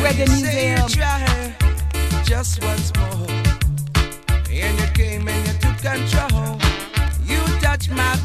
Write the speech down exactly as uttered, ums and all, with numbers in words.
Reggae say Museum. you try just once more, and you came and you took control. You touch my